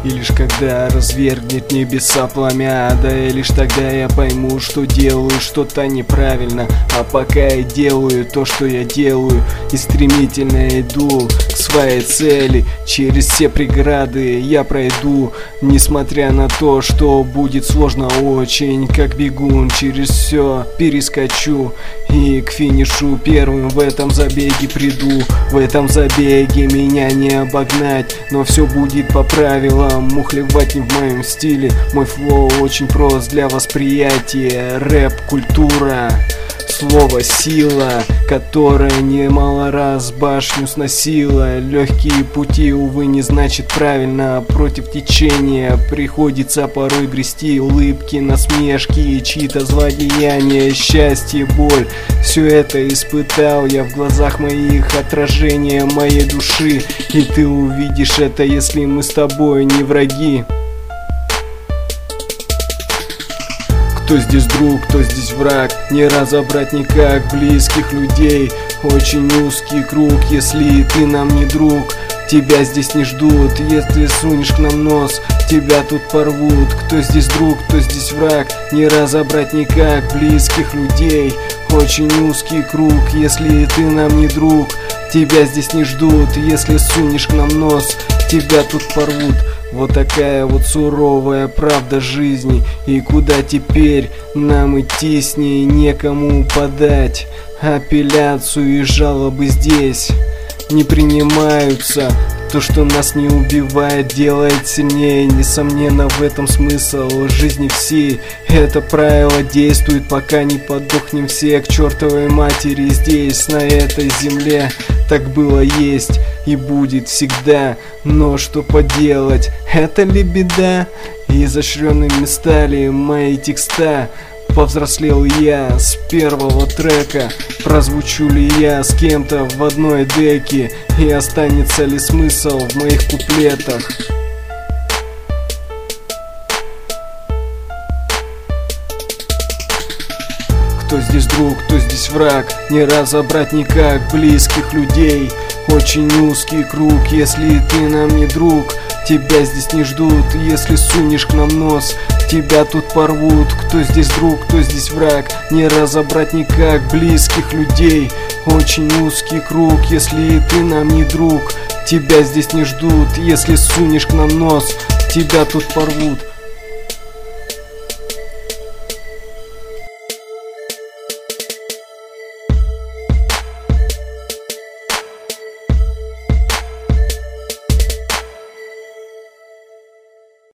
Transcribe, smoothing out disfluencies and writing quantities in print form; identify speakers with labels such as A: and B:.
A: И лишь когда развергнет небеса пламя, да и лишь тогда я пойму, что делаю что-то неправильно. А пока я делаю то, что я делаю, и стремительно иду к своей цели, через все преграды я пройду, несмотря на то, что будет сложно очень. Как бегун через все перескочу и к финишу первым в этом забеге приду. В этом забеге меня не обогнать, но все будет по правилам, мухлевать не в моем стиле. Мой флоу очень прост для восприятия. Рэп-культура, слово сила, которая немало раз башню сносила. Легкие пути, увы, не значит правильно. Против течения приходится порой грести. Улыбки, насмешки, чьи-то злодеяния, счастье, боль. Все это испытал я в глазах моих, отражение моей души. И ты увидишь это, если мы с тобой не враги. Кто здесь друг, кто здесь враг, не разобрать никак близких людей. Очень узкий круг, если ты нам не друг. Тебя здесь не ждут, если сунешь к нам нос, тебя тут порвут. Кто здесь друг, кто здесь враг, не разобрать никак близких людей. Очень узкий круг, если ты нам не друг. Тебя здесь не ждут, если сунешь к нам нос, тебя тут порвут. Вот такая вот суровая правда жизни. И куда теперь нам идти, с ней некому подать апелляцию, и жалобы здесь не принимаются. То, что нас не убивает, делает сильнее. Несомненно, в этом смысл жизни всей. Это правило действует, пока не подохнем все к чертовой матери здесь, на этой земле. Так было, есть и будет всегда. Но что поделать, это ли беда? Изощренными стали мои текста. Повзрослел я с первого трека. Прозвучу ли я с кем-то в одной деке? И останется ли смысл в моих куплетах? Кто здесь друг, кто здесь враг, не разобрать никак близких людей. Очень узкий круг, если ты нам не друг. Тебя здесь не ждут, если сунешь к нам нос, тебя тут порвут. Кто здесь друг, кто здесь враг, не разобрать никак близких людей. Очень узкий круг, если ты нам не друг. Тебя здесь не ждут, если сунешь к нам нос, тебя тут порвут.